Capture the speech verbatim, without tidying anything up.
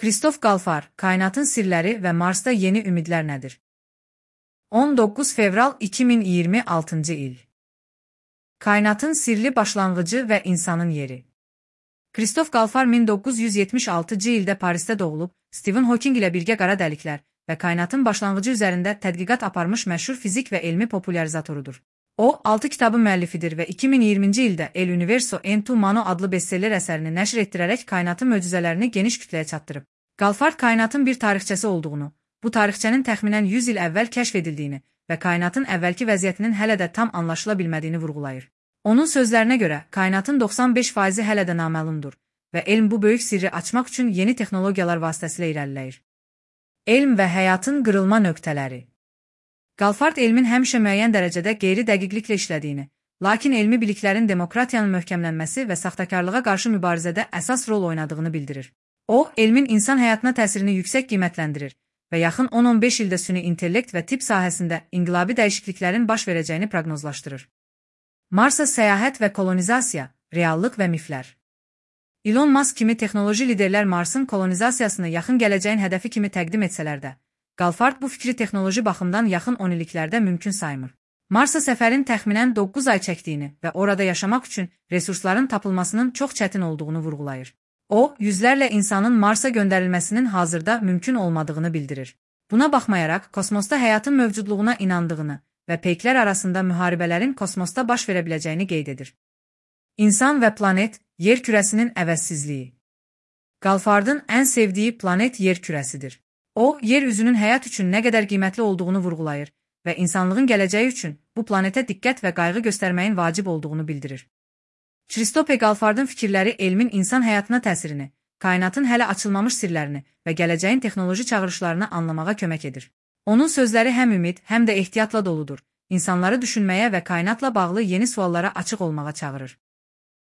Kristof Qalfar, Kainatın Sirləri və Marsda Yeni Ümidlər nədir? on doqquz fevral iki min iyirmi altıncı il. Kainatın sirli başlanğıcı və insanın yeri. Kristof Qalfar min doqquz yüz yetmiş altıncı ildə Parisdə doğulub, Stephen Hawking ilə birgə qara dəliklər və kainatın başlanğıcı üzərində tədqiqat aparmış məşhur fizik və elmi popularizatorudur. O, altı kitabın müəllifidir və iki min iyirminci ildə El Universo en tu Mano adlı bestseller əsərini nəşr etdirərək kainatın möcüzələrini geniş kütləyə çatdırıb. Qalfar kainatın bir tarixçəsi olduğunu, bu tarixçənin təxminən yüz il əvvəl kəşf edildiyini və kainatın əvvəlki vəziyyətinin hələ də tam anlaşıla bilmədiyini vurğulayır. Onun sözlərinə görə, kainatın doxsan beş faizi hələ də naməlumdur və elm bu böyük sirri açmaq üçün yeni texnologiyalar vasitəsilə irəliləyir. Elm və həyatın qırılma nöqtələri. Qalfar elmin həmişə müəyyən dərəcədə qeyri-dəqiqliklə işlədiyini, lakin elmi biliklərin demokratiyanın möhkəmlənməsi və saxtakarlığa qarşı mübarizədə əsas rol oynadığını bildirir. O, elmin insan həyatına təsirini yüksək qiymətləndirir və yaxın on on beş ildə süni intellekt və tibb sahəsində inqilabi dəyişikliklərin baş verəcəyini proqnozlaşdırır. Marsa səyahət və kolonizasiya, reallıq və miflər. Elon Musk kimi texnoloji liderlər Marsın kolonizasiyasını yaxın gələcəyin hədəfi kimi təqdim etsələr də, Qalfar bu fikri texnoloji baxımdan yaxın on illiklərdə mümkün saymır. Marsa səfərin təxminən doqquz ay çəkdiyini və orada yaşamaq üçün resursların tapılmasının çox çətin olduğunu vurğulayır. O, yüzlərlə insanın Marsa göndərilməsinin hazırda mümkün olmadığını bildirir. Buna baxmayaraq, kosmosda həyatın mövcudluğuna inandığını və peyklər arasında müharibələrin kosmosda baş verə biləcəyini qeyd edir. İnsan və planet, yer kürəsinin əvəzsizliyi. Qalfardın ən sevdiyi planet yer kürəsidir. O, yer üzünün həyat üçün nə qədər qiymətli olduğunu vurğulayır və insanlığın gələcəyi üçün bu planetə diqqət və qayğı göstərməyin vacib olduğunu bildirir. Kristof Qalfardın fikirləri elmin insan həyatına təsirini, kainatın hələ açılmamış sirlərini və gələcəyin texnoloji çağırışlarını anlamağa kömək edir. Onun sözləri həm ümid, həm də ehtiyatla doludur, insanları düşünməyə və kainatla bağlı yeni suallara açıq olmağa çağırır.